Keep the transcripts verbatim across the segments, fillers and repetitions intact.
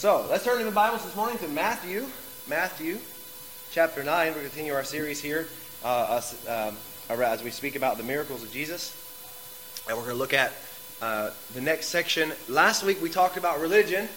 So, let's turn to the Bibles this morning to Matthew, Matthew chapter nine. We're going to continue our series here uh, us, um, as we speak about the miracles of Jesus. And we're going to look at uh, the next section. Last week we talked about religion.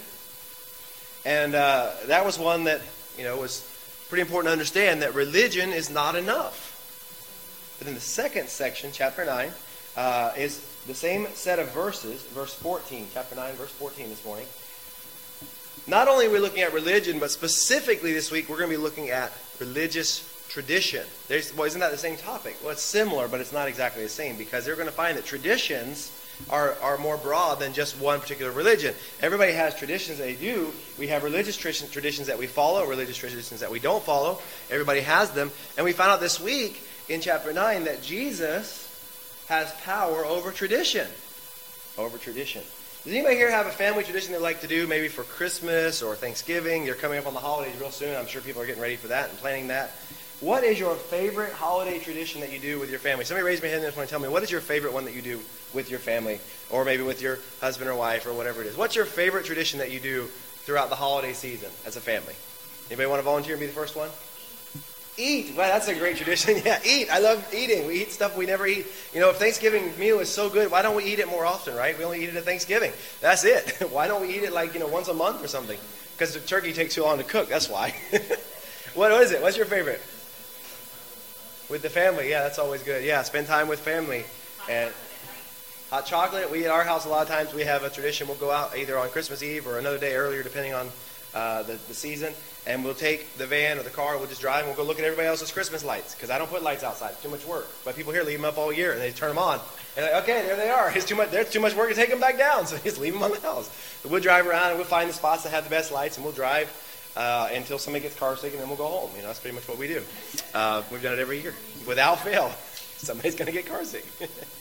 And uh, that was one that, you know, was pretty important to understand, that religion is not enough. But in the second section, chapter nine, uh, is the same set of verses, verse fourteen, chapter nine, verse fourteen this morning. Not only are we looking at religion, but specifically this week we're going to be looking at religious tradition. There's, well, isn't that the same topic? Well, it's similar, but it's not exactly the same, because they're going to find that traditions are, are more broad than just one particular religion. Everybody has traditions they do. We have religious traditions that we follow, religious traditions that we don't follow. Everybody has them. And we found out this week in chapter nine that Jesus has power over tradition. Over tradition. Does anybody here have a family tradition they like to do, maybe for Christmas or Thanksgiving? They're coming up on the holidays real soon. I'm sure people are getting ready for that and planning that. What is your favorite holiday tradition that you do with your family? Somebody raise my hand and want to tell me, what is your favorite one that you do with your family? Or maybe with your husband or wife or whatever it is. What's your favorite tradition that you do throughout the holiday season as a family? Anybody want to volunteer and be the first one? Eat. Wow, that's a great tradition. Yeah, eat. I love eating. We eat stuff we never eat. You know, if Thanksgiving meal is so good, why don't we eat it more often, right? We only eat it at Thanksgiving. That's it. Why don't we eat it like, you know, once a month or something? Because the turkey takes too long to cook. That's why. What is it? What's your favorite? With the family. Yeah, that's always good. Yeah, spend time with family. And hot chocolate. We at our house a lot of times we have a tradition. We'll go out either on Christmas Eve or another day earlier, depending on uh, the, the season. And we'll take the van or the car, we'll just drive, and we'll go look at everybody else's Christmas lights. Because I don't put lights outside. It's too much work. But people here leave them up all year, and they turn them on. And they're like, okay, there they are. It's too much, there's too much work to take them back down. So just leave them on the house. But we'll drive around, and we'll find the spots that have the best lights, and we'll drive uh, until somebody gets car sick, and then we'll go home. You know, that's pretty much what we do. Uh, we've done it every year. Without fail. Somebody's going to get car sick.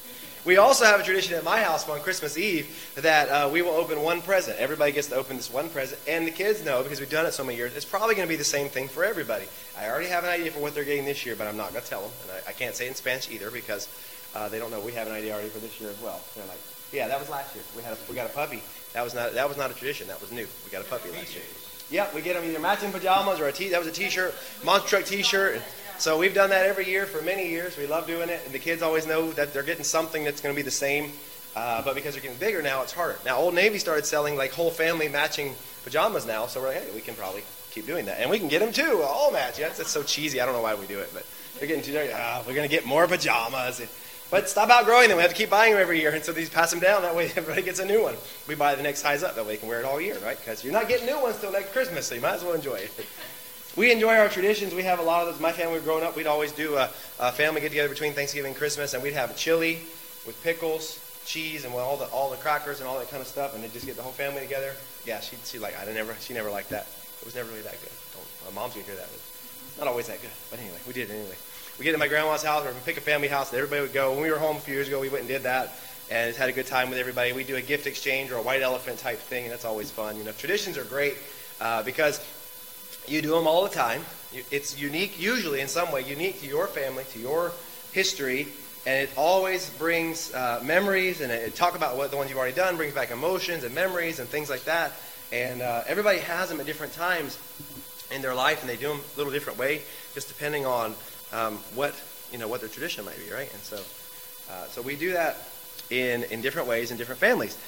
We also have a tradition at my house on Christmas Eve that uh, we will open one present. Everybody gets to open this one present. And the kids know, because we've done it so many years, it's probably going to be the same thing for everybody. I already have an idea for what they're getting this year, but I'm not going to tell them. And I, I can't say it in Spanish either, because uh, they don't know. We have an idea already for this year as well. They're like, yeah, that was last year. We had a, we got a puppy. That was not that was not a tradition. That was new. We got a puppy last year. Yeah, we get them either matching pajamas or a t. That was a T-shirt, Monster Truck T-shirt. So we've done that every year for many years. We love doing it. And the kids always know that they're getting something that's going to be the same. Uh, but because they're getting bigger now, it's harder. Now, Old Navy started selling like whole family matching pajamas now. So we're like, hey, we can probably keep doing that. And we can get them too, all match. Yeah, that's so cheesy. I don't know why we do it. But they're getting too, ah, we're going to get more pajamas. But stop outgrowing them. We have to keep buying them every year. And so these pass them down. That way everybody gets a new one. We buy the next size up. That way you can wear it all year, right? Because you're not getting new ones till next Christmas. So you might as well enjoy it. We enjoy our traditions. We have a lot of those. My family growing up, we'd always do a, a family get-together between Thanksgiving and Christmas, and we'd have a chili with pickles, cheese, and all the all the crackers and all that kind of stuff, and they'd just get the whole family together. Yeah, she she like I never she never liked that. It was never really that good. Don't, my mom's gonna hear that. It's not always that good, but anyway, we did it anyway. We get to my grandma's house, or we pick a family house, and everybody would go. When we were home a few years ago, we went and did that, and had a good time with everybody. We do a gift exchange or a white elephant type thing, and that's always fun. You know, traditions are great uh, because you do them all the time. It's unique, usually in some way, unique to your family, to your history, and it always brings uh, memories, and it, talk about what the ones you've already done, brings back emotions and memories and things like that. And uh, everybody has them at different times in their life, and they do them a little different way, just depending on um, what you know what their tradition might be, right? And so, uh, so we do that in in different ways in different families.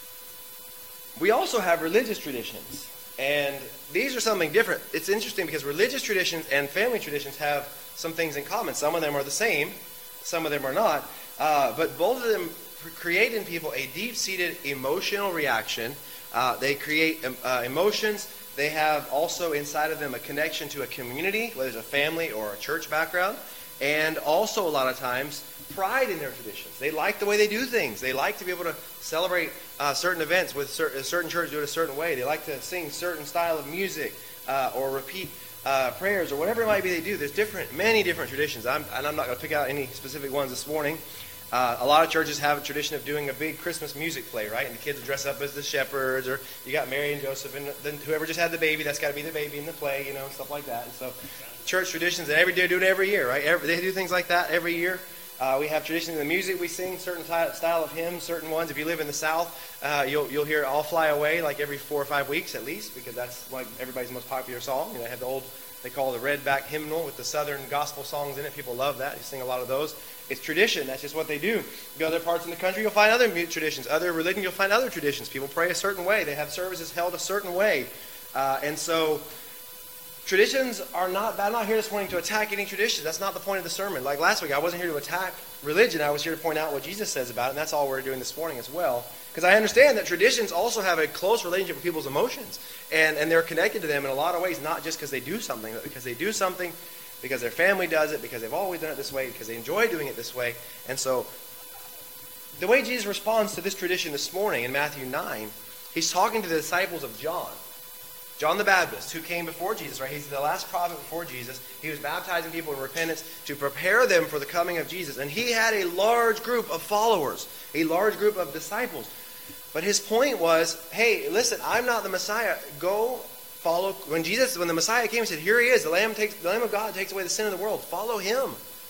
We also have religious traditions. And these are something different. It's interesting because religious traditions and family traditions have some things in common. Some of them are the same. Some of them are not. Uh, but both of them create in people a deep-seated emotional reaction. Uh, they create um, uh, emotions. They have also inside of them a connection to a community, whether it's a family or a church background. And also a lot of times pride in their traditions. They like the way they do things. They like to be able to celebrate uh, certain events with cer- a certain church do it a certain way. They like to sing certain style of music uh, or repeat uh, prayers or whatever it might be they do. There's different, many different traditions. I'm, and I'm not going to pick out any specific ones this morning. Uh, a lot of churches have a tradition of doing a big Christmas music play, right? And the kids will dress up as the shepherds, or you got Mary and Joseph, and then whoever just had the baby, that's got to be the baby in the play, you know, and stuff like that. And so church traditions, and every day do it every year, right? Every, they do things like that every year. Uh, we have traditions in the music we sing, certain ty- style of hymns, certain ones. If you live in the South, uh, you'll you'll hear "I'll Fly Away" like every four or five weeks at least, because that's like everybody's most popular song. You know, they have the old, they call it the Redback hymnal with the Southern gospel songs in it. People love that. You sing a lot of those. It's tradition. That's just what they do. You go to other parts in the country, you'll find other traditions. Other religion, you'll find other traditions. People pray a certain way. They have services held a certain way. Uh, and so traditions are not bad. I'm not here this morning to attack any traditions. That's not the point of the sermon. Like last week, I wasn't here to attack religion. I was here to point out what Jesus says about it, and that's all we're doing this morning as well. Because I understand that traditions also have a close relationship with people's emotions, and, and they're connected to them in a lot of ways, not just because they do something, but because they do something, because their family does it, because they've always done it this way, because they enjoy doing it this way. And so the way Jesus responds to this tradition this morning in Matthew nine, he's talking to the disciples of John. John the Baptist, who came before Jesus, right? He's the last prophet before Jesus. He was baptizing people in repentance to prepare them for the coming of Jesus. And he had a large group of followers, a large group of disciples. But his point was, hey, listen, I'm not the Messiah. Go follow. When Jesus, when the Messiah came, he said, here he is. The Lamb, takes, the Lamb of God takes away the sin of the world. Follow him.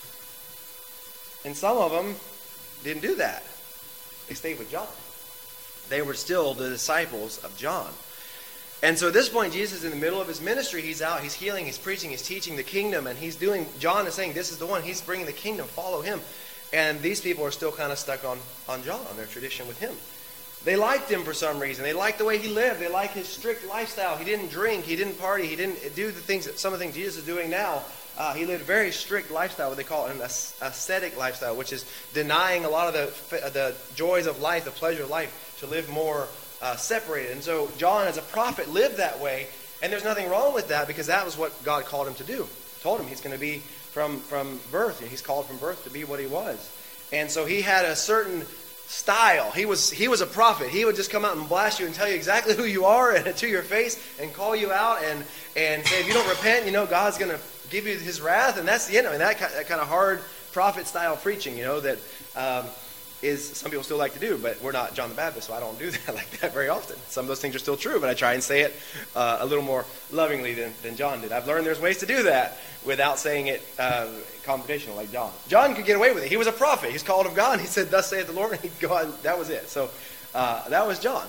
And some of them didn't do that. They stayed with John. They were still the disciples of John. And so at this point, Jesus is in the middle of his ministry. He's out, he's healing, he's preaching, he's teaching the kingdom, and he's doing, John is saying, this is the one. He's bringing the kingdom, follow him. And these people are still kind of stuck on, on John, on their tradition with him. They liked him for some reason. They liked the way he lived. They liked his strict lifestyle. He didn't drink, he didn't party, he didn't do the things, that some of the things Jesus is doing now. Uh, he lived a very strict lifestyle, what they call an ascetic lifestyle, which is denying a lot of the, the joys of life, the pleasure of life, to live more Uh, separated. And so John, as a prophet, lived that way, and there's nothing wrong with that because that was what God called him to do. Told him he's going to be from, from birth. He's called from birth to be what he was. And so he had a certain style. He was he was a prophet. He would just come out and blast you and tell you exactly who you are and to your face and call you out and, and say, if you don't repent, you know, God's going to give you his wrath. And that's the end. I mean, that, that kind of hard prophet-style preaching, you know, that um, is some people still like to do, but we're not John the Baptist, so I don't do that like that very often. Some of those things are still true, but I try and say it uh, a little more lovingly than, than John did. I've learned there's ways to do that without saying it uh, confrontational like John. John could get away with it. He was a prophet. He's called of God. He said, thus saith the Lord, and he'd go on. That was it. So uh, that was John.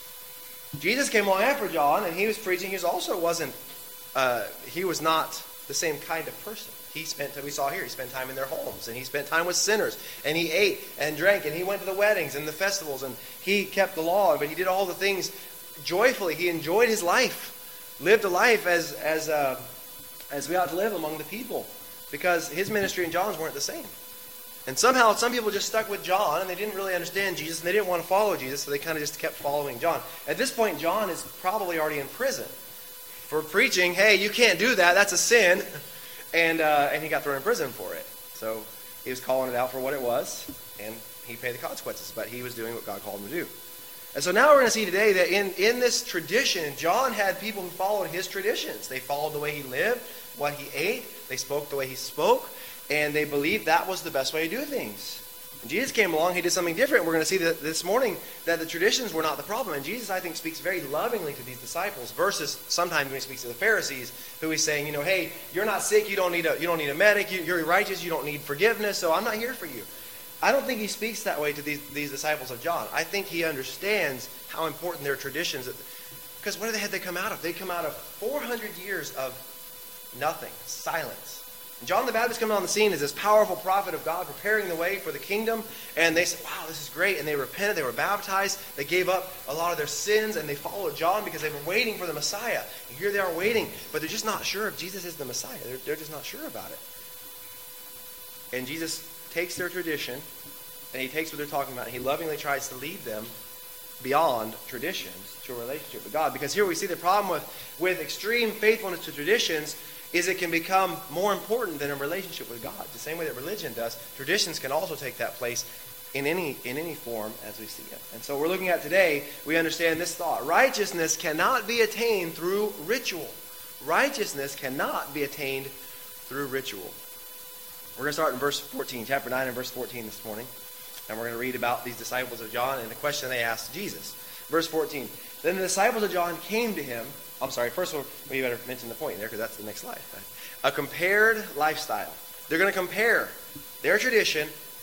Jesus came along after John, and he was preaching. He was also wasn't, uh, he was not the same kind of person. He spent, we saw here, he spent time in their homes, and he spent time with sinners, and he ate and drank, and he went to the weddings and the festivals, and he kept the law, but he did all the things joyfully. He enjoyed his life, lived a life as as uh, as we ought to live among the people, because his ministry and John's weren't the same. And somehow some people just stuck with John, and they didn't really understand Jesus, and they didn't want to follow Jesus, so they kind of just kept following John. At this point, John is probably already in prison for preaching, hey, you can't do that, that's a sin. And uh, and he got thrown in prison for it. So he was calling it out for what it was, and he paid the consequences. But he was doing what God called him to do. And so now we're going to see today that in, in this tradition, John had people who followed his traditions. They followed the way he lived, what he ate. They spoke the way he spoke. And they believed that was the best way to do things. When Jesus came along, he did something different. We're going to see that this morning that the traditions were not the problem. And Jesus, I think, speaks very lovingly to these disciples versus sometimes when he speaks to the Pharisees, who he's saying, you know, hey, you're not sick, you don't need a you don't need a medic, you, you're righteous, you don't need forgiveness, so I'm not here for you. I don't think he speaks that way to these, these disciples of John. I think he understands how important their traditions, because what had they come out of? They come out of four hundred years of nothing, silence. John the Baptist coming on the scene is this powerful prophet of God preparing the way for the kingdom. And they said, wow, this is great. And they repented. They were baptized. They gave up a lot of their sins. And they followed John because they were waiting for the Messiah. And here they are waiting. But they're just not sure if Jesus is the Messiah. They're, they're just not sure about it. And Jesus takes their tradition. And he takes what they're talking about. And he lovingly tries to lead them beyond traditions to a relationship with God. Because here we see the problem with, with extreme faithfulness to traditions is it can become more important than a relationship with God. The same way that religion does, traditions can also take that place in any in any form as we see it. And so we're looking at today, we understand this thought. Righteousness cannot be attained through ritual. Righteousness cannot be attained through ritual. We're going to start in verse fourteen, chapter nine and verse fourteen this morning. And we're going to read about these disciples of John and the question they asked Jesus. Verse fourteen, then the disciples of John came to him. I'm sorry, first of all, we better mention the point there because that's the next slide. A compared lifestyle. They're going to compare their tradition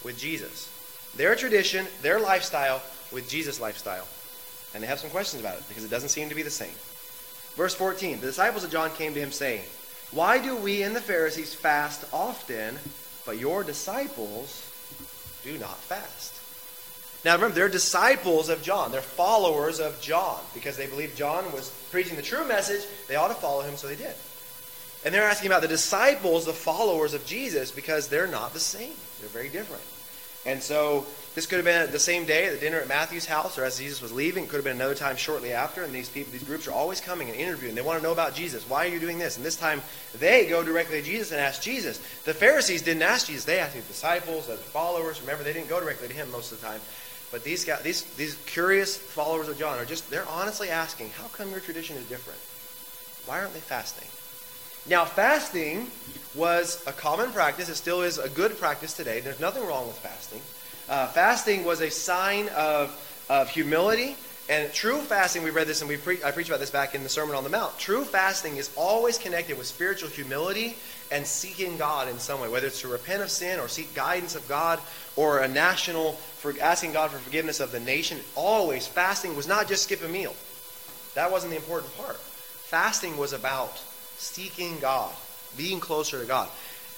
with Jesus. Their tradition, their lifestyle with Jesus' lifestyle. And they have some questions about it because it doesn't seem to be the same. Verse fourteen, the disciples of John came to him saying, "Why do we and the Pharisees fast often, but your disciples do not fast?" Now remember, they're disciples of John. They're followers of John because they believed John was preaching the true message. They ought to follow him, so they did. And they're asking about the disciples, the followers of Jesus, because they're not the same. They're very different. And so this could have been the same day at the dinner at Matthew's house, or as Jesus was leaving. It could have been another time shortly after. And these people, these groups are always coming and interviewing. They want to know about Jesus. Why are you doing this? And this time they go directly to Jesus and ask Jesus. The Pharisees didn't ask Jesus. They asked his disciples, other followers. Remember, they didn't go directly to him most of the time. But these guys, these these curious followers of John are just, they're honestly asking, how come your tradition is different? Why aren't they fasting? Now, fasting was a common practice. It still is a good practice today. There's nothing wrong with fasting. Uh, fasting was a sign of, of humility. And true fasting, we read this and we pre- I preached about this back in the Sermon on the Mount. True fasting is always connected with spiritual humility and seeking God in some way, whether it's to repent of sin or seek guidance of God or a national, for asking God for forgiveness of the nation. Always, fasting was not just skip a meal. That wasn't the important part. Fasting was about seeking God, being closer to God.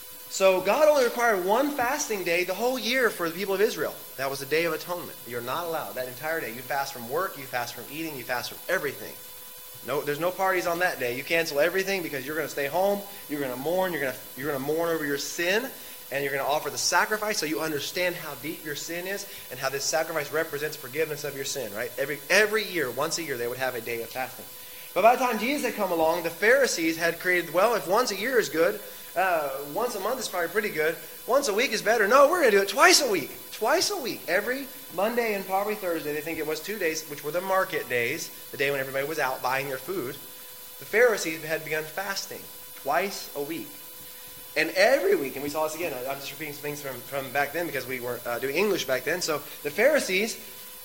So God only required one fasting day the whole year for the people of Israel. That was the Day of Atonement. You're not allowed that entire day. You fast from work, you fast from eating, you fast from everything. No, there's no parties on that day. You cancel everything because you're going to stay home. You're going to mourn. You're going to you're going to mourn over your sin, and you're going to offer the sacrifice so you understand how deep your sin is and how this sacrifice represents forgiveness of your sin. Right? Every every year, once a year, they would have a day of fasting. But by the time Jesus had come along, the Pharisees had created, well, if once a year is good, uh, once a month is probably pretty good. Once a week is better. No, we're going to do it twice a week. Twice a week. Every Monday and probably Thursday. They think it was two days, which were the market days, the day when everybody was out buying their food. The Pharisees had begun fasting twice a week. And every week, and we saw this again, I'm just repeating some things from, from back then because we weren't uh, doing English back then. So the Pharisees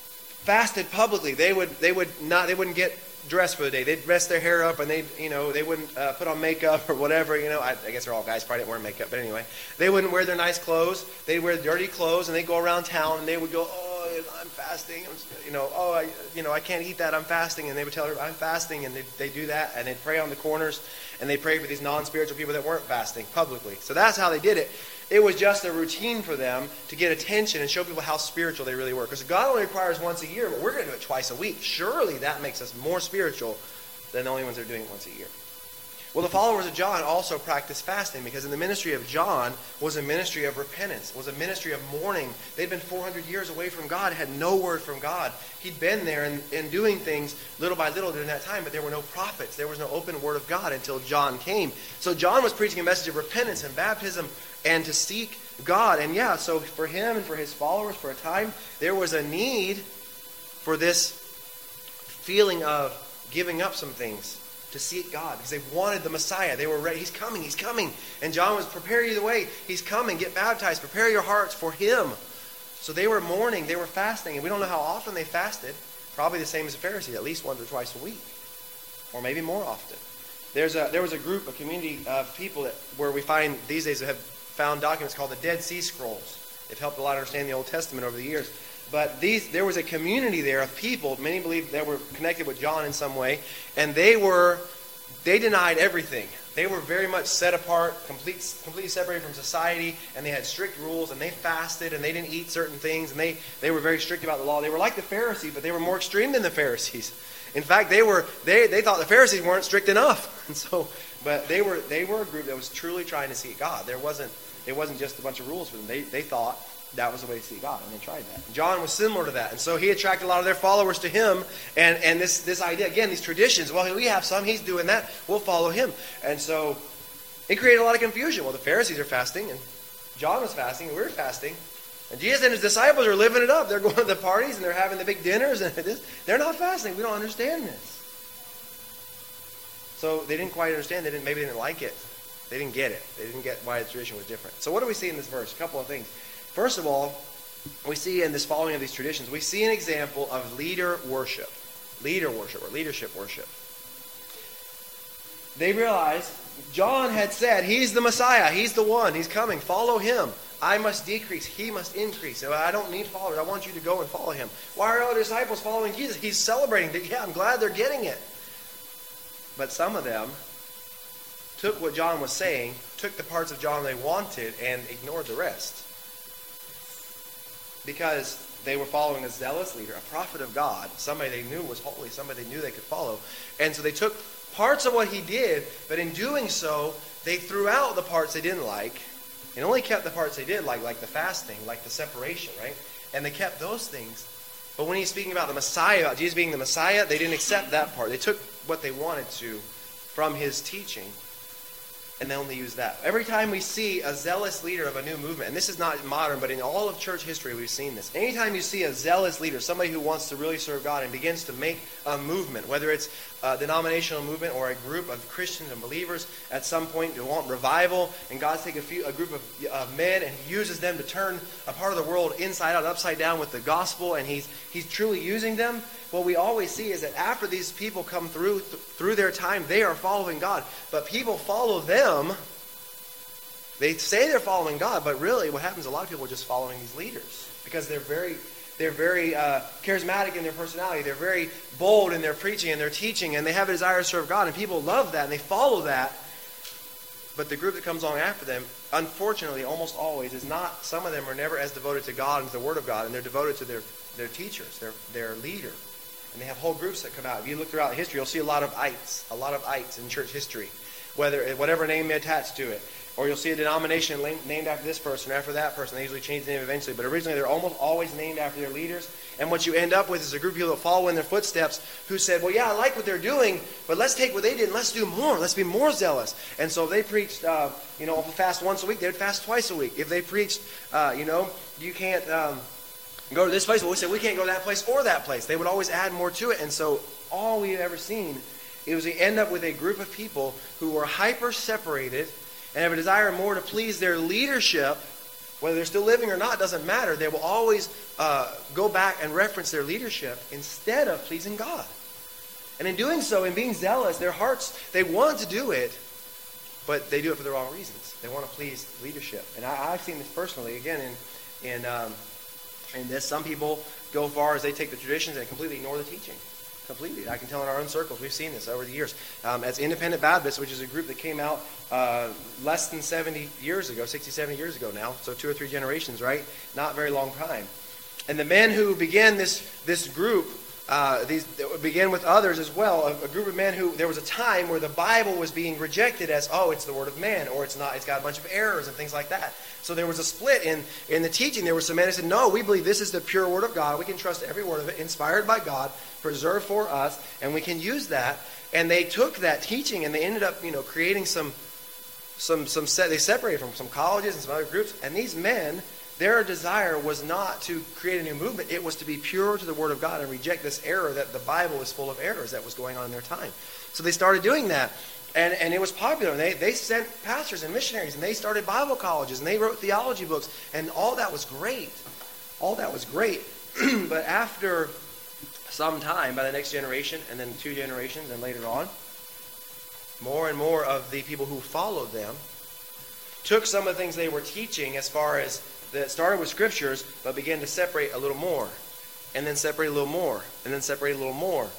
fasted publicly. They would they would not they wouldn't get dressed for the day. They'd mess their hair up and they you know they wouldn't uh, put on makeup or whatever. You know, I, I guess they're all guys, probably didn't wear makeup, but anyway, they wouldn't wear their nice clothes. They'd wear dirty clothes and they'd go around town and they would go, oh, I'm fasting. I'm, you know, oh, I, you know, I can't eat that. I'm fasting. And they would tell her, I'm fasting, and they they do that and they'd pray on the corners and they pray for these non-spiritual people that weren't fasting publicly. So that's how they did it. It was just a routine for them to get attention and show people how spiritual they really were. Because God only requires once a year, but we're going to do it twice a week. Surely that makes us more spiritual than the only ones that are doing it once a year. Well, the followers of John also practiced fasting because in the ministry of John was a ministry of repentance, was a ministry of mourning. They'd been four hundred years away from God, had no word from God. He'd been there and, and doing things little by little during that time, but there were no prophets. There was no open word of God until John came. So John was preaching a message of repentance and baptism and to seek God. And yeah, so for him and for his followers for a time, there was a need for this feeling of giving up some things to seek God because they wanted the Messiah. They were ready. He's coming. He's coming. And John was, prepare you the way. He's coming. Get baptized. Prepare your hearts for him. So they were mourning. They were fasting. And we don't know how often they fasted. Probably the same as the Pharisees, at least once or twice a week. Or maybe more often. There's a, there was a group, a community of people that where we find these days that have found documents called the Dead Sea Scrolls. They've helped a lot understand the Old Testament over the years. But these, there was a community there of people, many believe they were connected with John in some way, and they were, they denied everything. They were very much set apart, complete, completely separated from society, and they had strict rules, and they fasted, and they didn't eat certain things, and they, they were very strict about the law. They were like the Pharisees, but they were more extreme than the Pharisees. In fact, they were they, they thought the Pharisees weren't strict enough. And so, but they were they were a group that was truly trying to seek God. There wasn't it wasn't just a bunch of rules for them. They they thought that was the way to see God, and they tried that. John was similar to that, and so he attracted a lot of their followers to him, and, and this, this idea, again, these traditions, well, we have some, he's doing that, we'll follow him. And so it created a lot of confusion. Well, the Pharisees are fasting, and John was fasting, and we were fasting, and Jesus and his disciples are living it up. They're going to the parties, and they're having the big dinners, and this. They're not fasting. We don't understand this. So they didn't quite understand. They didn't. Maybe they didn't like it. They didn't get it. They didn't get why the tradition was different. So what do we see in this verse? A couple of things. First of all, we see in this following of these traditions, we see an example of leader worship. Leader worship or leadership worship. They realized John had said, he's the Messiah. He's the one. He's coming. Follow him. I must decrease, he must increase. I don't need followers. I want you to go and follow him. Why are all the disciples following Jesus? He's celebrating that. Yeah, I'm glad they're getting it. But some of them took what John was saying, took the parts of John they wanted, and ignored the rest. Because they were following a zealous leader, a prophet of God, somebody they knew was holy, somebody they knew they could follow. And so they took parts of what he did, but in doing so, they threw out the parts they didn't like, and only kept the parts they did like, like the fasting, like the separation, right? And they kept those things. But when he's speaking about the Messiah, about Jesus being the Messiah, they didn't accept that part. They took what they wanted to from his teaching, and they only use that. Every time we see a zealous leader of a new movement, and this is not modern, but in all of church history we've seen this. Anytime you see a zealous leader, somebody who wants to really serve God and begins to make a movement, whether it's a denominational movement or a group of Christians and believers at some point who want revival, and God's taken a, few, a group of uh, men and he uses them to turn a part of the world inside out, upside down with the gospel, and he's, he's truly using them. What we always see is that after these people come through th- through their time, they are following God. But people follow them. They say they're following God, but really what happens, a lot of people are just following these leaders. Because they're very they're very uh, charismatic in their personality. They're very bold in their preaching and their teaching, and they have a desire to serve God. And people love that, and they follow that. But the group that comes along after them, unfortunately, almost always, is not, some of them are never as devoted to God and to the Word of God, and they're devoted to their, their teachers, their, their leader. And they have whole groups that come out. If you look throughout history, you'll see a lot of ites, a lot of ites in church history, whether whatever name they attach to it. Or you'll see a denomination named after this person or after that person. They usually change the name eventually, but originally they're almost always named after their leaders. And what you end up with is a group of people that follow in their footsteps who said, well, yeah, I like what they're doing, but let's take what they did and let's do more. Let's be more zealous. And so if they preached, uh, you know, if they fast once a week, they would fast twice a week. If they preached, uh, you know, you can't um, go to this place, well, we said we can't go to that place or that place. They would always add more to it. And so all we've ever seen, it was we end up with a group of people who were hyper-separated and have a desire more to please their leadership. Whether they're still living or not doesn't matter. They will always uh, go back and reference their leadership instead of pleasing God. And in doing so, in being zealous, their hearts, they want to do it, but they do it for the wrong reasons. They want to please leadership. And I, I've seen this personally, again, in, in, um, in this. Some people go far as they take the traditions and completely ignore the teaching. Completely. I can tell in our own circles, we've seen this over the years. Um, as Independent Baptists, which is a group that came out uh, less than seventy years ago, sixty, seventy years ago now, so two or three generations, right? Not a very long time. And the men who began this this group, uh, these began with others as well, a, a group of men who, there was a time where the Bible was being rejected as, oh, it's the Word of man, or it's not, it's got a bunch of errors and things like that. So there was a split in, in the teaching. There were some men who said, no, we believe this is the pure Word of God. We can trust every word of it, inspired by God, preserved for us, and we can use that. And they took that teaching and they ended up, you know, creating some, some, some set, they separated from some colleges and some other groups. And these men, their desire was not to create a new movement. It was to be pure to the Word of God and reject this error that the Bible is full of errors that was going on in their time. So they started doing that. And, and it was popular. And they, they sent pastors and missionaries, and they started Bible colleges, and they wrote theology books. And all that was great. All that was great. But after some time, by the next generation, and then two generations, and later on, more and more of the people who followed them took some of the things they were teaching as far as, that started with scriptures, but began to separate a little more, and then separate a little more, and then separate a little more.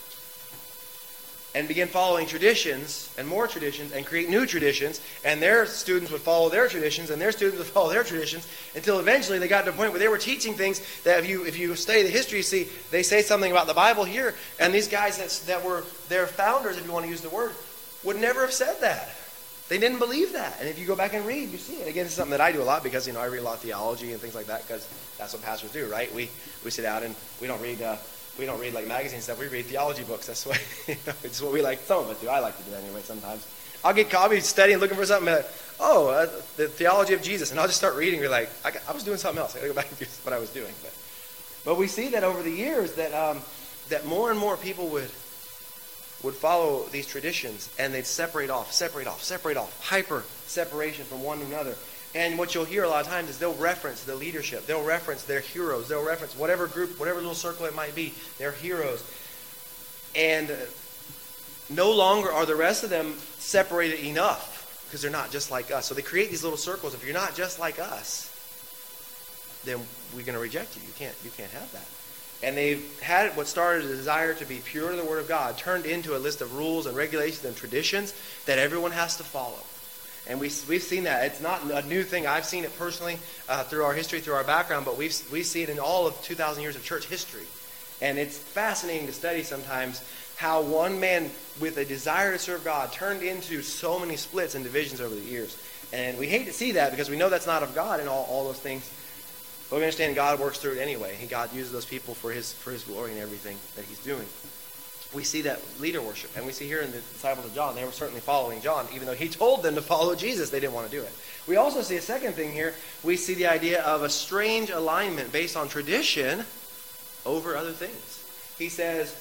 And begin following traditions and more traditions and create new traditions, and their students would follow their traditions and their students would follow their traditions until eventually they got to a point where they were teaching things that if you if you study the history, you see they say something about the Bible here, and these guys that, that were their founders, if you want to use the word, would never have said that. They didn't believe that. And if you go back and read, you see it. Again, it's something that I do a lot because, you know, I read a lot of theology and things like that because that's what pastors do, right? We we sit out and we don't read... Uh, We don't read like magazine stuff. We read theology books. That's what you know, it's what we like. Some of us do. I like to do that anyway. Sometimes I'll get I'll be studying, looking for something. Like, oh, uh, the theology of Jesus, and I'll just start reading. We're like, I, got, I was doing something else. I got to go back and do what I was doing. But but we see that over the years that um, that more and more people would would follow these traditions, and they'd separate off, separate off, separate off, hyper separation from one another. And what you'll hear a lot of times is they'll reference the leadership. They'll reference their heroes. They'll reference whatever group, whatever little circle it might be, their heroes. And no longer are the rest of them separated enough because they're not just like us. So they create these little circles. If you're not just like us, then we're going to reject you. You can't, you can't have that. And they've had what started a desire to be pure to the Word of God turned into a list of rules and regulations and traditions that everyone has to follow. And we, we've seen that. It's not a new thing. I've seen it personally uh, through our history, through our background, but we've, we see it in all of two thousand years of church history. And it's fascinating to study sometimes how one man with a desire to serve God turned into so many splits and divisions over the years. And we hate to see that because we know that's not of God and all, all those things. But we understand God works through it anyway. He God uses those people for his for his glory and everything that he's doing. We see that leader worship. And we see here in the disciples of John, they were certainly following John. Even though he told them to follow Jesus, they didn't want to do it. We also see a second thing here. We see the idea of a strange alignment based on tradition over other things. He says,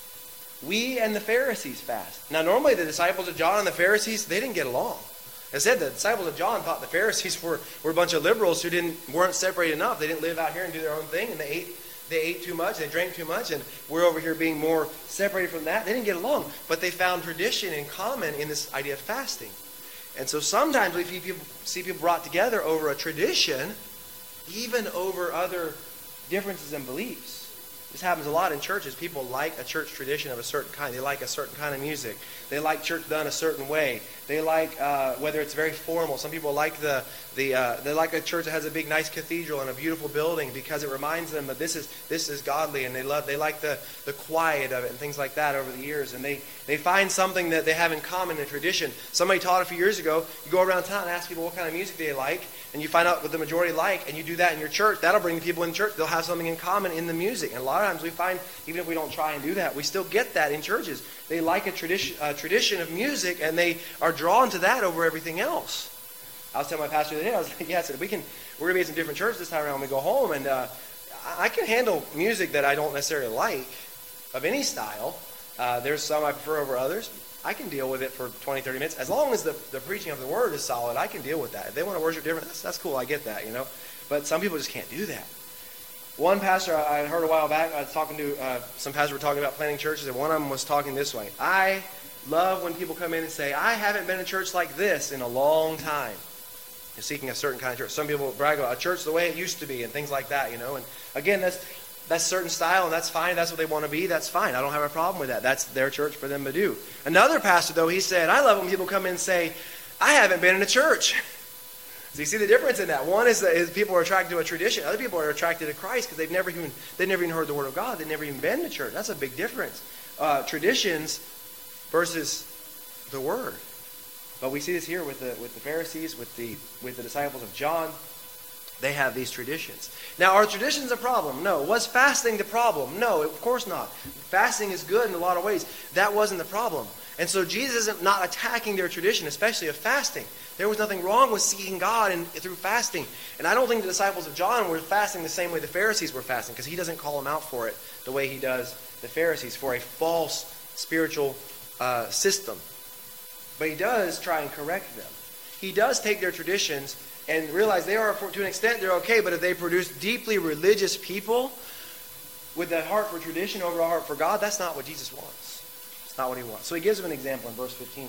we and the Pharisees fast. Now normally the disciples of John and the Pharisees, they didn't get along. I said the disciples of John thought the Pharisees were, were a bunch of liberals who didn't weren't separated enough. They didn't live out here and do their own thing, and they ate they ate too much, they drank too much, and we're over here being more separated from that. They didn't get along, but they found tradition in common in this idea of fasting. And so sometimes we see people, see people brought together over a tradition, even over other differences in beliefs. This happens a lot in churches. People like a church tradition of a certain kind. They like a certain kind of music. They like church done a certain way. They like uh, whether it's very formal. Some people like the the uh, they like a church that has a big, nice cathedral and a beautiful building because it reminds them that this is this is godly, and they love they like the the quiet of it and things like that over the years. And they they find something that they have in common in tradition. Somebody taught a few years ago. You go around town and ask people what kind of music they like, and you find out what the majority like, and you do that in your church. That'll bring the people in church. They'll have something in common in the music. And a lot of times we find, even if we don't try and do that, we still get that in churches. They like a tradition, a tradition of music, and they are drawn to that over everything else. I was telling my pastor the other day, I was like, yeah, I said, we can, we're going to be at some different churches this time around when we go home, and uh, I can handle music that I don't necessarily like, of any style. Uh, there's some I prefer over others. I can deal with it for twenty, thirty minutes. As long as the, the preaching of the Word is solid, I can deal with that. If they want to worship different, that's, that's cool, I get that, you know. But some people just can't do that. One pastor I heard a while back, I was talking to, uh, some pastors were talking about planting churches, and one of them was talking this way. I love when people come in and say, I haven't been in a church like this in a long time. You're seeking a certain kind of church. Some people brag about a church the way it used to be and things like that, you know. And again, that's that's certain style, and that's fine. That's what they want to be. That's fine. I don't have a problem with that. That's their church for them to do. Another pastor, though, he said, I love when people come in and say, I haven't been in a church. So you see the difference in that. One is that is people are attracted to a tradition. Other people are attracted to Christ because they've never even they've never even heard the Word of God. They've never even been to church. That's a big difference. Uh, traditions versus the Word. But we see this here with the with the Pharisees, with the with the disciples of John. They have these traditions. Now, are traditions a problem? No. Was fasting the problem? No, of course not. Fasting is good in a lot of ways. That wasn't the problem. And so Jesus is not attacking their tradition, especially of fasting. There was nothing wrong with seeking God in, through fasting. And I don't think the disciples of John were fasting the same way the Pharisees were fasting, because he doesn't call them out for it the way he does the Pharisees, for a false spiritual uh, system. But he does try and correct them. He does take their traditions and realize they are, to an extent, they're okay, but if they produce deeply religious people with a heart for tradition over a heart for God, that's not what Jesus wants. It's not what he wants. So he gives them an example in verse fifteen.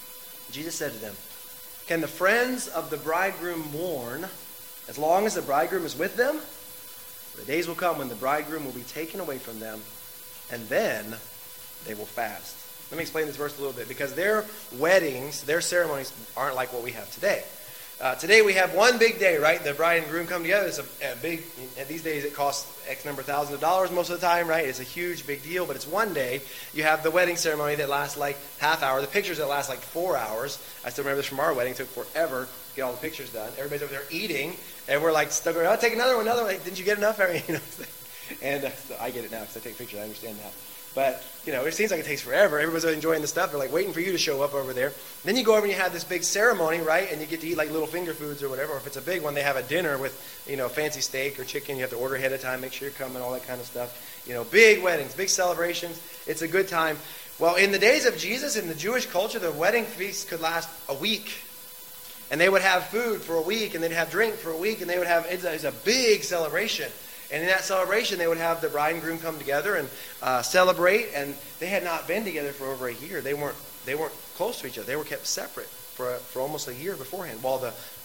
Jesus said to them, can the friends of the bridegroom mourn as long as the bridegroom is with them? The days will come when the bridegroom will be taken away from them, and then they will fast. Let me explain this verse a little bit, because their weddings, their ceremonies aren't like what we have today. Uh, today we have one big day, right? The bride and groom come together. It's a, a big, and these days it costs X number of thousands of dollars most of the time, right? It's a huge, big deal, but it's one day. You have the wedding ceremony that lasts like half hour. The pictures that last like four hours. I still remember this from our wedding. It took forever to get all the pictures done. Everybody's over there eating, and we're like stuck around. Oh, take another one, another one. Like, didn't you get enough? I mean, you know, and uh, so I get it now because I take pictures. I understand that. But, you know, it seems like it takes forever. Everybody's enjoying the stuff. They're like waiting for you to show up over there. Then you go over and you have this big ceremony, right? And you get to eat like little finger foods or whatever. Or if it's a big one, they have a dinner with, you know, fancy steak or chicken. You have to order ahead of time, make sure you're coming, all that kind of stuff. You know, big weddings, big celebrations. It's a good time. Well, in the days of Jesus, in the Jewish culture, the wedding feast could last a week. And they would have food for a week, and they'd have drink for a week, and they would have, it's a, it's a big celebration. And in that celebration, they would have the bride and groom come together and uh, celebrate. And they had not been together for over a year. They weren't they weren't close to each other. They were kept separate for a, for almost a year beforehand, while the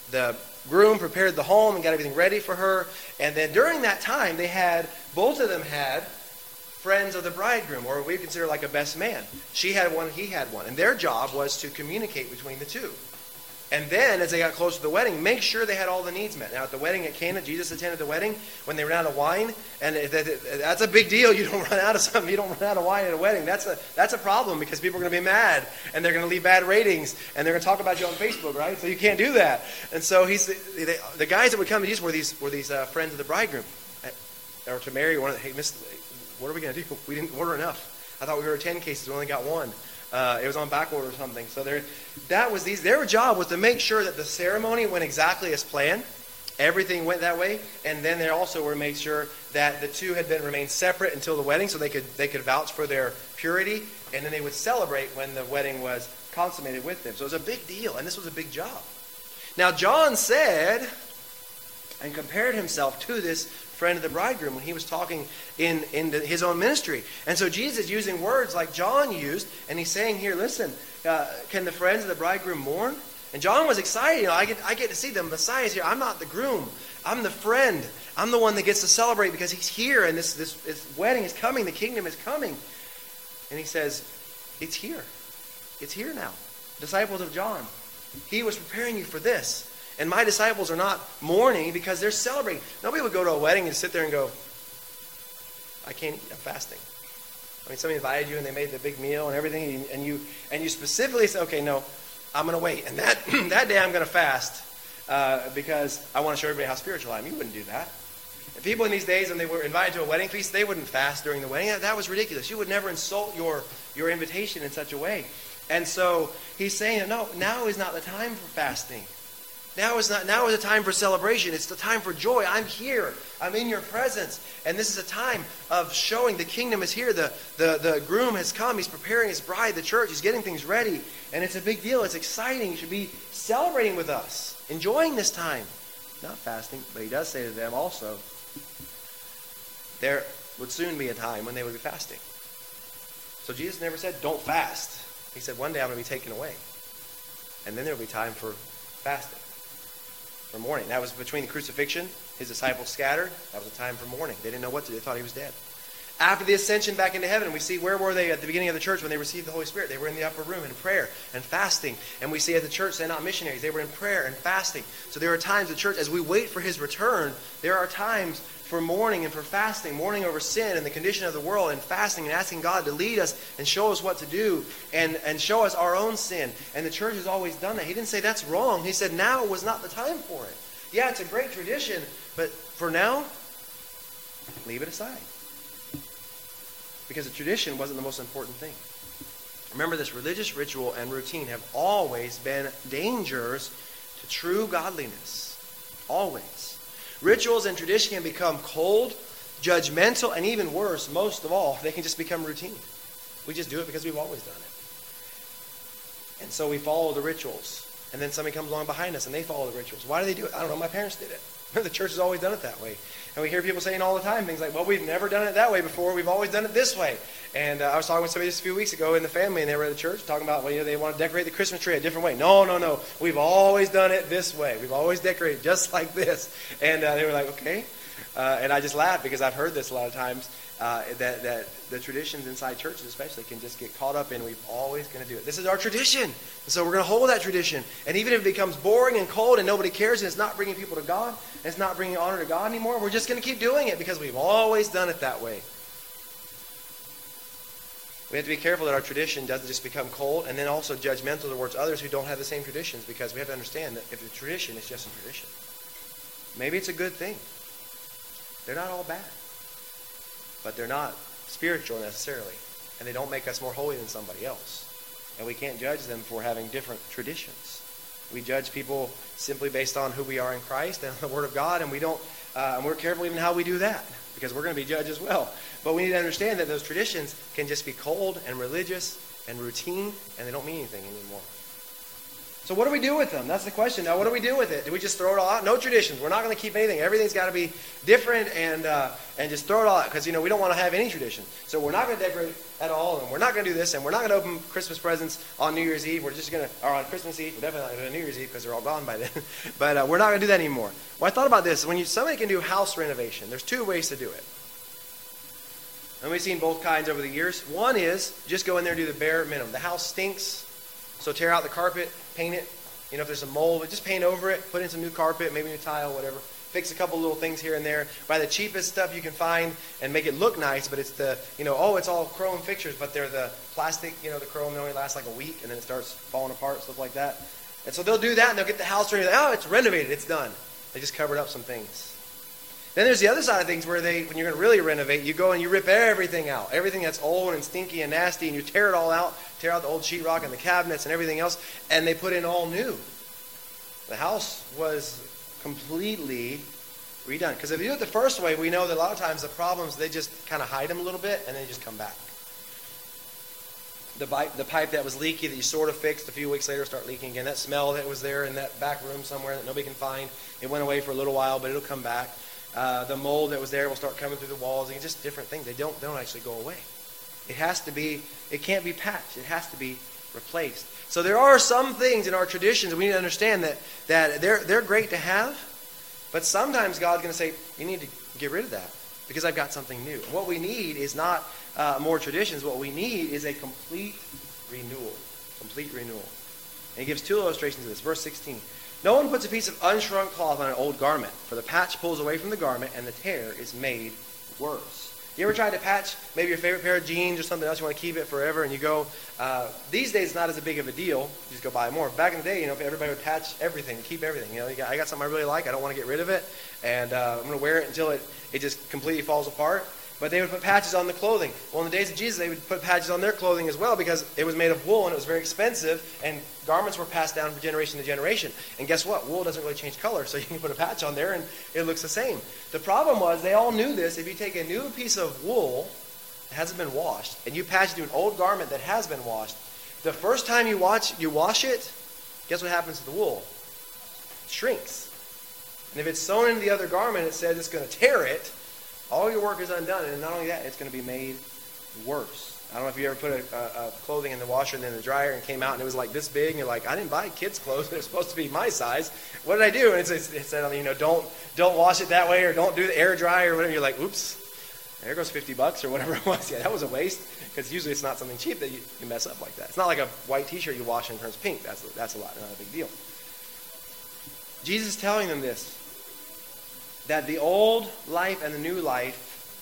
the groom prepared the home and got everything ready for her. And then during that time, they had, both of them had friends of the bridegroom, or we consider like a best man. She had one, he had one. And their job was to communicate between the two. And then, as they got close to the wedding, make sure they had all the needs met. Now, at the wedding at Cana, Jesus attended the wedding when they ran out of wine. And that's a big deal. You don't run out of something. You don't run out of wine at a wedding. That's a that's a problem, because people are going to be mad. And they're going to leave bad ratings. And they're going to talk about you on Facebook, right? So you can't do that. And so he's the, the guys that would come to Jesus were these, were these uh, friends of the bridegroom. Or to marry one of the, hey, miss, what are we going to do? We didn't order enough. I thought we ordered ten cases. We only got one. Uh, it was on back order or something. So there, that was these. Their job was to make sure that the ceremony went exactly as planned. Everything went that way, and then they also were to make sure that the two had been remained separate until the wedding, so they could they could vouch for their purity, and then they would celebrate when the wedding was consummated with them. So it was a big deal, and this was a big job. Now John said, and compared himself to this friend of the bridegroom when he was talking in, in the, his own ministry. And so Jesus is using words like John used, and he's saying here, listen, uh, can the friends of the bridegroom mourn? And John was excited. You know, I get, I get to see the Messiah's here. I'm not the groom. I'm the friend. I'm the one that gets to celebrate because he's here, and this, this, this wedding is coming. The kingdom is coming. And he says, it's here. It's here now. Disciples of John. He was preparing you for this. And my disciples are not mourning because they're celebrating. Nobody would go to a wedding and sit there and go, I can't eat, I'm fasting. I mean, somebody invited you and they made the big meal and everything, and you and you specifically say, okay, no, I'm going to wait. And that that day I'm going to fast uh, because I want to show everybody how spiritual I am. You wouldn't do that. And people in these days, when they were invited to a wedding feast, they wouldn't fast during the wedding. That, that was ridiculous. You would never insult your, your invitation in such a way. And so he's saying that, no, now is not the time for fasting. Now is not. Now is a time for celebration. It's the time for joy. I'm here. I'm in your presence. And this is a time of showing the kingdom is here. The, the, the groom has come. He's preparing his bride, the church. He's getting things ready. And it's a big deal. It's exciting. You should be celebrating with us. Enjoying this time. Not fasting, but he does say to them also, there would soon be a time when they would be fasting. So Jesus never said, don't fast. He said, one day I'm going to be taken away. And then there will be time for fasting. For mourning. That was between the crucifixion. His disciples scattered. That was a time for mourning. They didn't know what to do. They thought he was dead. After the ascension back into heaven, we see where were they at the beginning of the church when they received the Holy Spirit? They were in the upper room in prayer and fasting. And we see at the church, they're not missionaries. They were in prayer and fasting. So there are times the church, as we wait for his return, there are times for mourning and for fasting, mourning over sin and the condition of the world, and fasting and asking God to lead us and show us what to do and, and show us our own sin. And the church has always done that. He didn't say that's wrong. He said now was not the time for it. Yeah, it's a great tradition, but for now, leave it aside. Because the tradition wasn't the most important thing. Remember, this religious ritual and routine have always been dangers to true godliness. Always. Rituals and tradition can become cold, judgmental, and even worse, most of all, they can just become routine. We just do it because we've always done it. And so we follow the rituals. And then somebody comes along behind us and they follow the rituals. Why do they do it? I don't know. My parents did it. The church has always done it that way. And we hear people saying all the time things like, well, we've never done it that way before. We've always done it this way. And uh, I was talking with somebody just a few weeks ago in the family, and they were at the church talking about, well, you know, they want to decorate the Christmas tree a different way. No, no, no. We've always done it this way. We've always decorated just like this. And uh, they were like, okay. Uh, and I just laughed because I've heard this a lot of times, uh, that, that the traditions inside churches especially can just get caught up in, we've always going to do it. This is our tradition. And so we're going to hold that tradition. And even if it becomes boring and cold and nobody cares and it's not bringing people to God, and it's not bringing honor to God anymore, we're just going to keep doing it because we've always done it that way. We have to be careful that our tradition doesn't just become cold and then also judgmental towards others who don't have the same traditions, because we have to understand that if the tradition is just a tradition, maybe it's a good thing. They're not all bad. But they're not spiritual necessarily. And they don't make us more holy than somebody else. And we can't judge them for having different traditions. We judge people simply based on who we are in Christ and the Word of God, and we don't, uh, and we're careful even how we do that, because we're going to be judged as well. But we need to understand that those traditions can just be cold and religious and routine, and they don't mean anything anymore. So what do we do with them? That's the question. Now, what do we do with it? Do we just throw it all out? No traditions. We're not going to keep anything. Everything's got to be different and uh, and just throw it all out because, you know, we don't want to have any tradition. So we're not going to decorate at all, and we're not going to do this, and we're not going to open Christmas presents on New Year's Eve. We're just going to, or on Christmas Eve. We're definitely not going to do New Year's Eve because they're all gone by then. But uh, we're not going to do that anymore. Well, I thought about this. When you somebody can do house renovation, there's two ways to do it. And we've seen both kinds over the years. One is just go in there and do the bare minimum. The house stinks, so tear out the carpet, paint it. You know, if there's a mold, just paint over it, put in some new carpet, maybe new tile, whatever. Fix a couple little things here and there. Buy the cheapest stuff you can find and make it look nice, but it's the, you know, oh, it's all chrome fixtures, but they're the plastic, you know, the chrome that only lasts like a week, and then it starts falling apart, stuff like that. And so they'll do that, and they'll get the house ready. Oh, it's renovated, it's done. They just covered up some things. Then there's the other side of things where they, when you're going to really renovate, you go and you rip everything out. Everything that's old and stinky and nasty, and you tear it all out, tear out the old sheetrock and the cabinets and everything else, and they put in all new. The house was completely redone. Because if you do it the first way, we know that a lot of times the problems, they just kind of hide them a little bit, and then they just come back. The pipe, the pipe that was leaky that you sort of fixed, a few weeks later start leaking again. That smell that was there in that back room somewhere that nobody can find, it went away for a little while, but it'll come back. Uh, the mold that was there will start coming through the walls. And just different things. They don't, they don't actually go away. It has to be, it can't be patched. It has to be replaced. So there are some things in our traditions that we need to understand that, that they're, they're great to have, but sometimes God's going to say, you need to get rid of that because I've got something new. And what we need is not uh, more traditions. What we need is a complete renewal. Complete renewal. And he gives two illustrations of this. Verse sixteen. No one puts a piece of unshrunk cloth on an old garment, for the patch pulls away from the garment, and the tear is made worse. You ever tried to patch maybe your favorite pair of jeans or something else, you want to keep it forever, and you go, uh, these days it's not as big of a deal, you just go buy more. Back in the day, you know, everybody would patch everything, keep everything. You know, you got, I got something I really like, I don't want to get rid of it, and uh, I'm going to wear it until it, it just completely falls apart. But they would put patches on the clothing. Well, in the days of Jesus, they would put patches on their clothing as well because it was made of wool and it was very expensive, and garments were passed down from generation to generation. And guess what? Wool doesn't really change color, so you can put a patch on there and it looks the same. The problem was they all knew this. If you take a new piece of wool that hasn't been washed and you patch it to an old garment that has been washed, the first time you wash, you wash it, guess what happens to the wool? It shrinks. And if it's sewn into the other garment, it says it's going to tear it. All your work is undone, and not only that, it's going to be made worse. I don't know if you ever put a, a, a clothing in the washer and then the dryer and came out and it was like this big, and you're like, I didn't buy kids' clothes. They're supposed to be my size. What did I do? And it said, it said, you know, don't don't wash it that way, or don't do the air dry or whatever. You're like, oops, there goes fifty bucks or whatever it was. Yeah, that was a waste, because usually it's not something cheap that you, you mess up like that. It's not like a white T-shirt you wash and it turns pink. That's that's a lot, not a big deal. Jesus is telling them this, that the old life and the new life,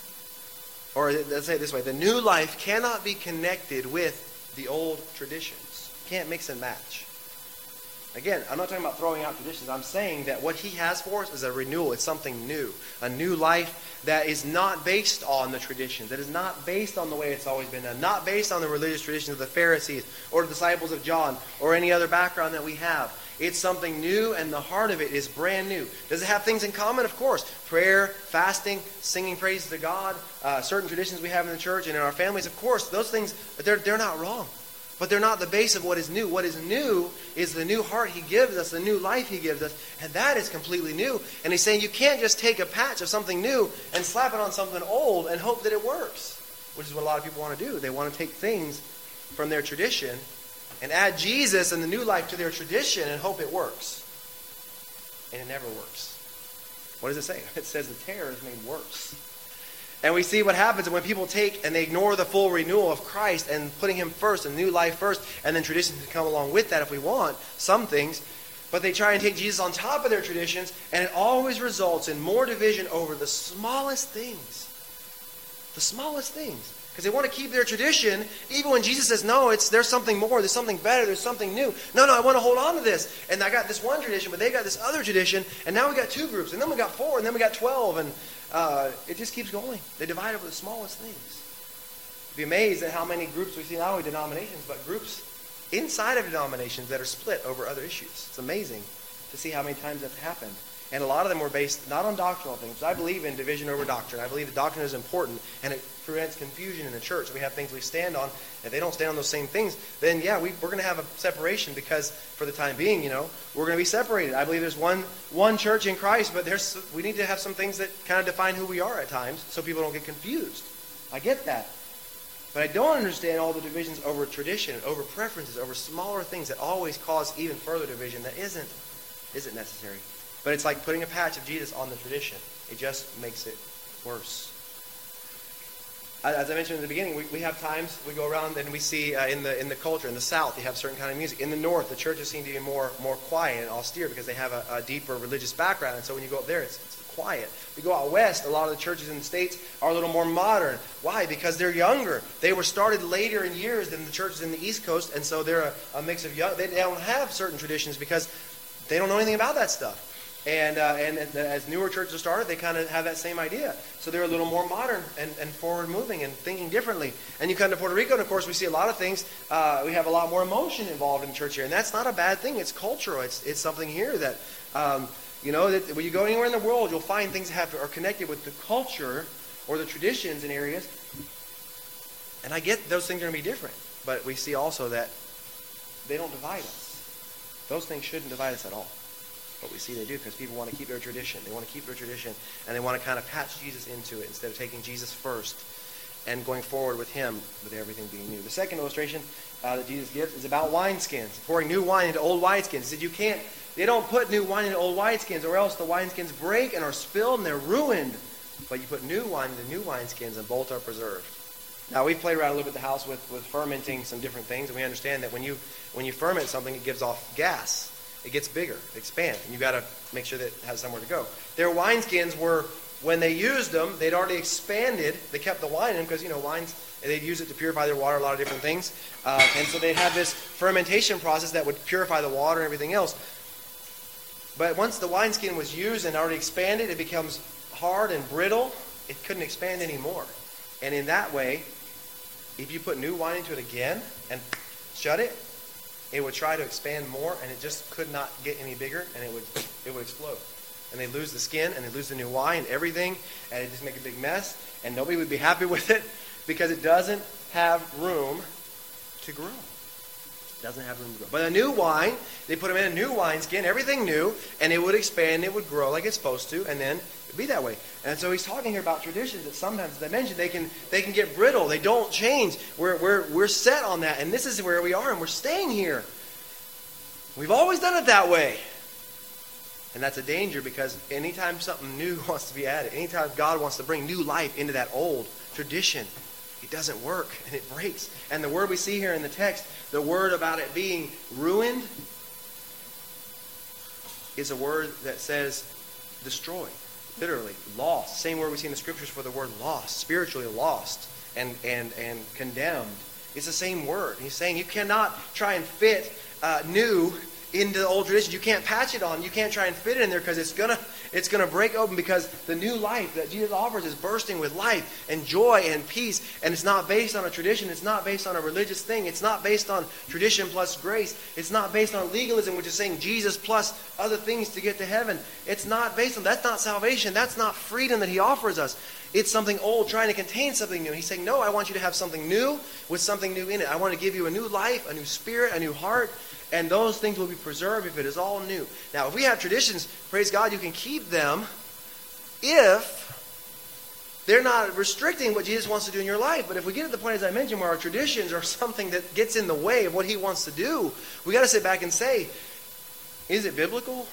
or let's say it this way, the new life cannot be connected with the old traditions. Can't mix and match. Again, I'm not talking about throwing out traditions. I'm saying that what he has for us is a renewal. It's something new. A new life that is not based on the traditions. That is not based on the way it's always been done. Not based on the religious traditions of the Pharisees or the disciples of John or any other background that we have. It's something new, and the heart of it is brand new. Does it have things in common? Of course. Prayer, fasting, singing praises to God, uh, certain traditions we have in the church and in our families. Of course, those things, they're, they're not wrong. But they're not the base of what is new. What is new is the new heart he gives us, the new life he gives us, and that is completely new. And he's saying you can't just take a patch of something new and slap it on something old and hope that it works, which is what a lot of people want to do. They want to take things from their tradition and add Jesus and the new life to their tradition and hope it works. And it never works. What does it say? It says the tear is made worse. And we see what happens when people take and they ignore the full renewal of Christ and putting him first and new life first, and then traditions can come along with that if we want some things. But they try and take Jesus on top of their traditions, and it always results in more division over the smallest things. The smallest things. Because they want to keep their tradition, even when Jesus says, no, it's there's something more, there's something better, there's something new. No, no, I want to hold on to this. And I got this one tradition, but they got this other tradition, and now we got two groups, and then we got four, and then we got twelve, and uh, it just keeps going. They divide over the smallest things. You'd be amazed at how many groups we see, not only denominations, but groups inside of denominations that are split over other issues. It's amazing to see how many times that's happened. And a lot of them were based not on doctrinal things. I believe in division over doctrine. I believe the doctrine is important, and it prevents confusion in the church. We have things we stand on. If they don't stand on those same things, then yeah, we, we're going to have a separation because for the time being, you know, we're going to be separated. I believe there's one one church in Christ, but there's we need to have some things that kind of define who we are at times so people don't get confused. I get that. But I don't understand all the divisions over tradition, over preferences, over smaller things that always cause even further division that isn't isn't necessary. But it's like putting a patch of Jesus on the tradition. It just makes it worse. As I mentioned in the beginning, we, we have times we go around and we see uh, in the in the culture, in the South, they have certain kind of music. In the North, the churches seem to be more more quiet and austere because they have a, a deeper religious background. And so when you go up there, it's, it's quiet. We go out west, a lot of the churches in the States are a little more modern. Why? Because they're younger. They were started later in years than the churches in the East Coast, and so they're a, a mix of young. They don't have certain traditions because they don't know anything about that stuff. And, uh, and as newer churches are started, they kind of have that same idea. So they're a little more modern and, and forward-moving and thinking differently. And you come to Puerto Rico, and of course we see a lot of things. Uh, we have a lot more emotion involved in church here. And that's not a bad thing. It's cultural. It's it's something here that, um, you know, that when you go anywhere in the world, you'll find things that have, are connected with the culture or the traditions in areas. And I get those things are going to be different. But we see also that they don't divide us. Those things shouldn't divide us at all. But we see they do because people want to keep their tradition. They want to keep their tradition, and they want to kind of patch Jesus into it instead of taking Jesus first and going forward with him with everything being new. The second illustration uh, that Jesus gives is about wineskins, pouring new wine into old wineskins. He said you can't, they don't put new wine into old wineskins or else the wineskins break and are spilled and they're ruined. But you put new wine into new wineskins and both are preserved. Now, we've played around a little bit at the house with, with fermenting some different things, and we understand that when you when you ferment something, it gives off gas. It gets bigger, it expands, and you've got to make sure that it has somewhere to go. Their wineskins were, when they used them, they'd already expanded. They kept the wine in because, you know, wines, they'd use it to purify their water, a lot of different things. Uh, and so they'd have this fermentation process that would purify the water and everything else. But once the wineskin was used and already expanded, it becomes hard and brittle. It couldn't expand anymore. And in that way, if you put new wine into it again and shut it, it would try to expand more, and it just could not get any bigger, and it would it would explode. And they lose the skin, and they lose the new wine, and everything, and it just make a big mess, and nobody would be happy with it because it doesn't have room to grow. It doesn't have room to grow. But a new wine, they put them in a new wineskin, everything new, and it would expand, it would grow like it's supposed to, and then it'd be that way. And so he's talking here about traditions that sometimes, as I mentioned, they can they can get brittle. They don't change. We're we're we're set on that, and this is where we are, and we're staying here. We've always done it that way. And that's a danger because anytime something new wants to be added, anytime God wants to bring new life into that old tradition, it doesn't work and it breaks. And the word we see here in the text, the word about it being ruined, is a word that says destroyed. Literally, lost. Same word we see in the scriptures for the word lost. Spiritually lost and, and, and condemned. It's the same word. He's saying you cannot try and fit uh, new into the old tradition. You can't patch it on. You can't try and fit it in there because it's gonna it's gonna break open because the new life that Jesus offers is bursting with life and joy and peace. And it's not based on a tradition. It's not based on a religious thing. It's not based on tradition plus grace. It's not based on legalism, which is saying Jesus plus other things to get to heaven. It's not based on that's not salvation. That's not freedom that he offers us. It's something old trying to contain something new. He's saying, no, I want you to have something new with something new in it. I want to give you a new life, a new spirit, a new heart, and those things will be preserved if it is all new. Now, if we have traditions, praise God, you can keep them if they're not restricting what Jesus wants to do in your life. But if we get to the point, as I mentioned, where our traditions are something that gets in the way of what he wants to do, we got to sit back and say, is it biblical?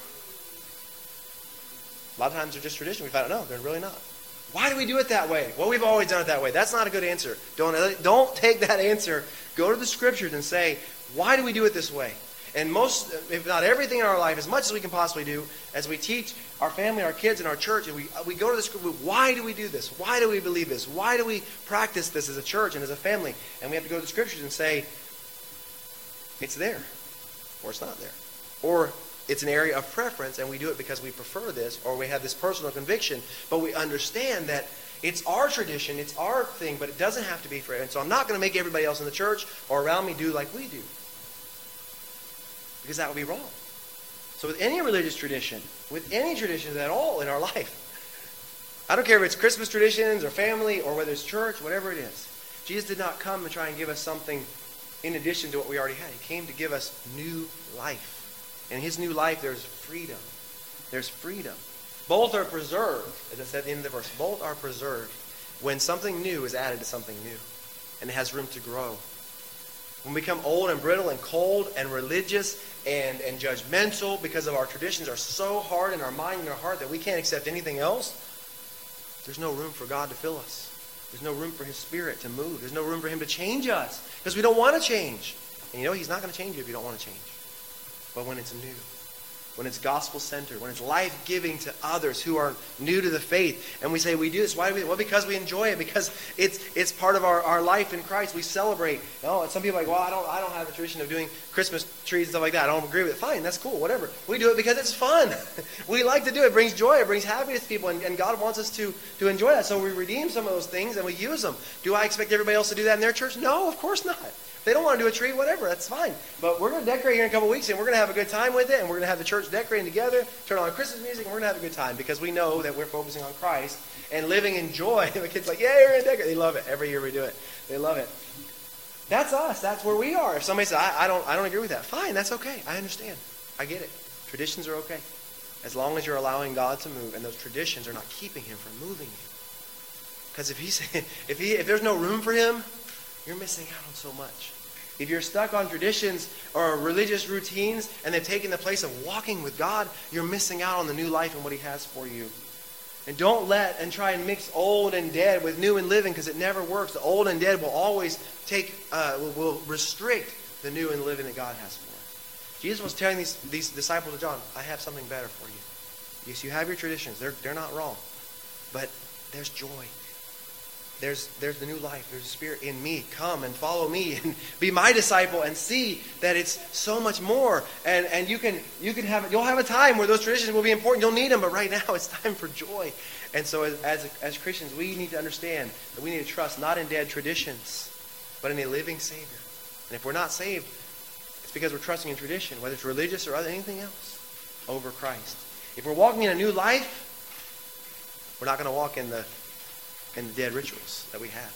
A lot of times they're just tradition. We find out, no, they're really not. Why do we do it that way? Well, we've always done it that way. That's not a good answer. Don't, don't take that answer. Go to the scriptures and say, why do we do it this way? And most, if not everything in our life, as much as we can possibly do, as we teach our family, our kids, and our church, and we, we go to the scripture, why do we do this? Why do we believe this? Why do we practice this as a church and as a family? And we have to go to the scriptures and say, it's there, or it's not there. Or it's an area of preference, and we do it because we prefer this, or we have this personal conviction, but we understand that it's our tradition, it's our thing, but it doesn't have to be for it. And so I'm not going to make everybody else in the church or around me do like we do, because that would be wrong. So with any religious tradition, with any traditions at all in our life, I don't care if it's Christmas traditions or family or whether it's church, whatever it is, Jesus did not come and try and give us something in addition to what we already had. He came to give us new life. And in his new life, there's freedom. There's freedom. Both are preserved, as I said at the end of the verse. Both are preserved when something new is added to something new. And it has room to grow. When we become old and brittle and cold and religious and, and judgmental because of our traditions are so hard in our mind and our heart that we can't accept anything else, there's no room for God to fill us. There's no room for his Spirit to move. There's no room for him to change us because we don't want to change. And you know, he's not going to change you if you don't want to change. But when it's new, when it's gospel-centered, when it's life-giving to others who are new to the faith, and we say we do this, why do we? Well, because we enjoy it, because it's it's part of our, our life in Christ. We celebrate. Oh, and some people are like, well, I don't I don't have the tradition of doing Christmas trees and stuff like that. I don't agree with it. Fine, that's cool, whatever. We do it because it's fun. We like to do it. It brings joy. It brings happiness to people, and, and God wants us to, to enjoy that. So we redeem some of those things, and we use them. Do I expect everybody else to do that in their church? No, of course not. If they don't want to do a tree, whatever, that's fine. But we're going to decorate here in a couple weeks, and we're going to have a good time with it, and we're going to have the church decorating together, turn on Christmas music, and we're going to have a good time because we know that we're focusing on Christ and living in joy. The kids are like, yeah, you're going to decorate. They love it. Every year we do it. They love it. That's us. That's where we are. If somebody says, I, I don't I don't agree with that, fine, that's okay. I understand. I get it. Traditions are okay. As long as you're allowing God to move, and those traditions are not keeping him from moving you. Because if, he's, if, he, if there's no room for him, you're missing out on so much. If you're stuck on traditions or religious routines and they've taken the place of walking with God, you're missing out on the new life and what he has for you. And don't let and try and mix old and dead with new and living, because it never works. The old and dead will always take, uh, will, will restrict the new and living that God has for us. Jesus was telling these, these disciples of John, I have something better for you. Yes, you have your traditions. They're, they're not wrong. But there's joy. There's, there's the new life. There's a Spirit in me. Come and follow me and be my disciple and see that it's so much more. And, and you can you can have you'll have a time where those traditions will be important. You'll need them, but right now it's time for joy. And so as, as as Christians, we need to understand that we need to trust not in dead traditions, but in a living Savior. And if we're not saved, it's because we're trusting in tradition, whether it's religious or other, anything else, over Christ. If we're walking in a new life, we're not going to walk in the and the dead rituals that we have.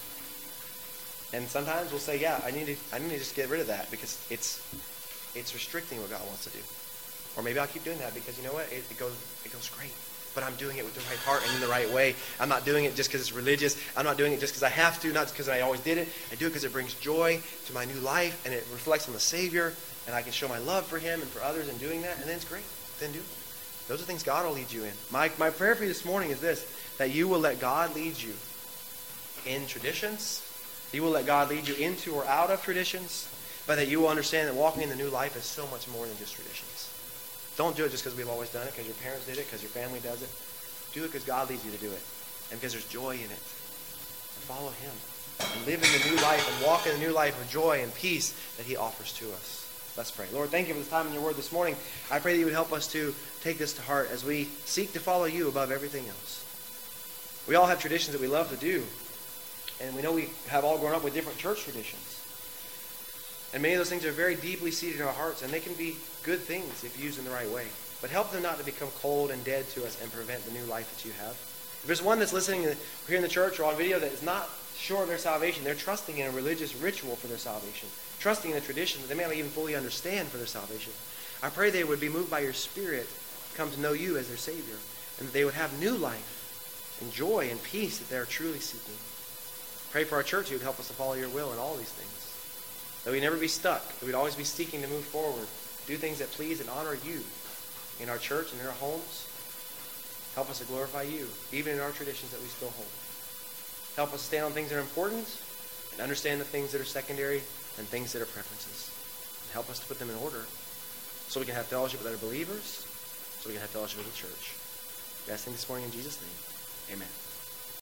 And sometimes we'll say, yeah, I need to I need to just get rid of that because it's it's restricting what God wants to do. Or maybe I'll keep doing that because you know what? It, it goes it goes great. But I'm doing it with the right heart and in the right way. I'm not doing it just because it's religious. I'm not doing it just because I have to, not because I always did it. I do it because it brings joy to my new life and it reflects on the Savior, and I can show my love for him and for others in doing that, and then it's great. Then do it. Those are things God will lead you in. My my prayer for you this morning is this, that you will let God lead you in traditions. You will let God lead you into or out of traditions, but that you will understand that walking in the new life is so much more than just traditions. Don't do it just because we've always done it, because your parents did it, because your family does it. Do it because God leads you to do it, and because there's joy in it. And follow him, and live in the new life, and walk in the new life of joy and peace that he offers to us. Let's pray. Lord, thank you for this time in your word this morning. I pray that you would help us to take this to heart as we seek to follow you above everything else. We all have traditions that we love to do. And we know we have all grown up with different church traditions. And many of those things are very deeply seated in our hearts, and they can be good things if used in the right way. But help them not to become cold and dead to us and prevent the new life that you have. If there's one that's listening here in the church or on video that is not sure of their salvation, they're trusting in a religious ritual for their salvation, trusting in a tradition that they may not even fully understand for their salvation. I pray they would be moved by your Spirit to come to know you as their Savior, and that they would have new life and joy and peace that they're truly seeking. Pray for our church, you would help us to follow your will in all these things. That we'd never be stuck. That we'd always be seeking to move forward. Do things that please and honor you in our church and in our homes. Help us to glorify you, even in our traditions that we still hold. Help us stand on things that are important and understand the things that are secondary and things that are preferences. And help us to put them in order so we can have fellowship with other believers, so we can have fellowship with the church. We ask things this morning in Jesus' name. Amen.